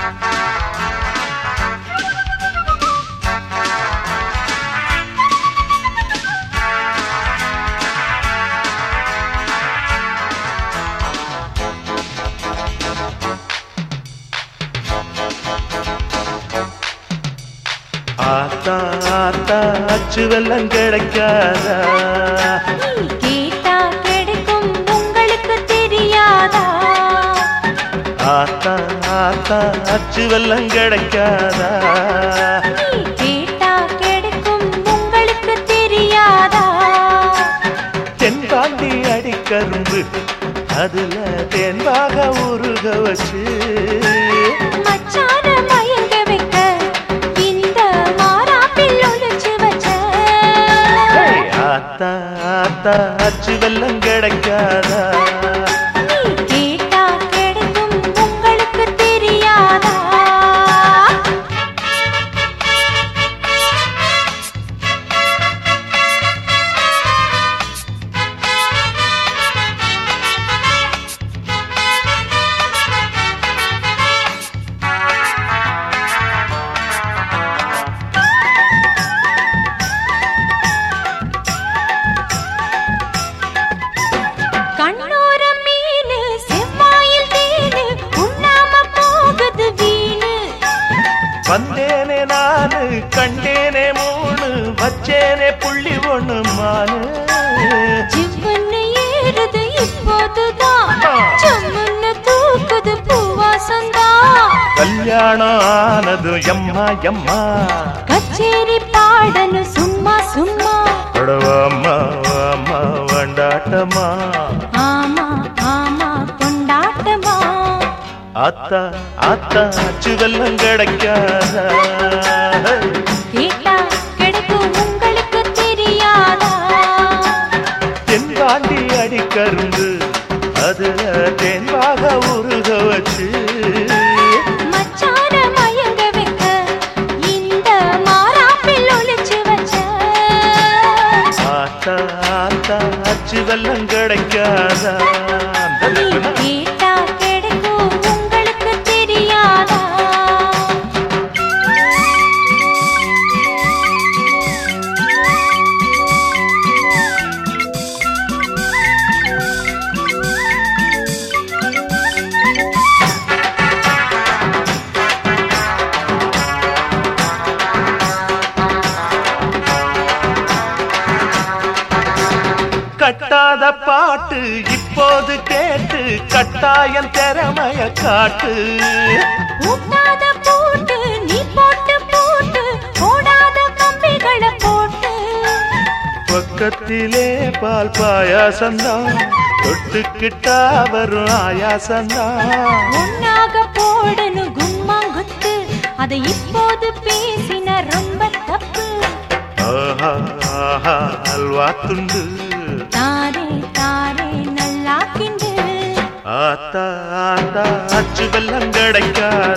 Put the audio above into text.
ஆத்தா ஆத்தா அச்சு வெல்லம் கிடைக்காதா? கேட்டா கிடைக்கும் உங்களுக்கு தெரியாதா? ஆத்தா ஆத்தா அச்சு வெல்லம் கிடைக்காதா? கேட்டா கிடைக்கும் உங்களுக்கு தெரியாதா? தென்பாண்டி அடிக்கரும்பு அதுல தேன்பாக உருக வச்சு மச்சான மயங்க வைக்க இந்த மாறாப்பில் ஒளிச்சு வச்ச. ஆத்தா ஆத்தா அச்சு வெல்லம் கிடைக்காதா? கேட்டா கிடைக்கும் உங்களுக்கு தெரியாதா? கண்ணோர மீனு செவ்வாயில் தேனு உண்ணாம போகுது வீணு. வந்தேனே நானு கண்டேனே மூணு வச்சேனே புள்ளி ஒண்ணு மானு. ஜிவ்வுன்னு ஏறுது இப்போதுதான், ஜம்முன்னு தூக்குது பூவாசந்தான். கல்யாணம் ஆனது எம்மா எம்மா கச்சேரி பாடணும் சும்மா சும்மா. அடவாம்மா வாம்மா வண்டாட்டமா. ஆமா ஆமா கொண்டாட்டமா. ஆத்தா ஆத்தா அச்சு வெல்லம் கிடைக்காதா? கேட்டா கிடைக்கும் உங்களுக்கு தெரியாதா? தென்பாண்டி அடிக்கருந்து அதுல தேன்பாக உருக வச்சு மச்சான மயங்க வைக்க இந்த மாறாப்பில் ஒளிச்சு வச்ச. ஆத்தா ஆத்தா அச்சு வெல்லம் கிடைக்காதா? கேட்டா கிடைக்கும் உங்களுக்கு தெரியாதா? கட்டாத பாட்டு இப்போது கேட்டு கட்டாயம் திறமைய காட்டு. ஊட்டாத போட்டு நீ போட்டு போட்டு போடாத கம்பிகளை போட்டு. பக்கத்திலே பால் பாயாசந்தான் தொட்டுக்கிட்டா வரும் ஆயாசந்தான். ஒன்னாக போடணும் கும்மாங்குத்து, அதை இப்போது பேசின ரொம்ப தப்பு. ஆஹா ஆஹா அல்வா துண்டு தாரே தாரே நல்லா கிண்டு. ஆத்தா ஆத்தா அச்சு வெல்லம் கிடைக்காதா?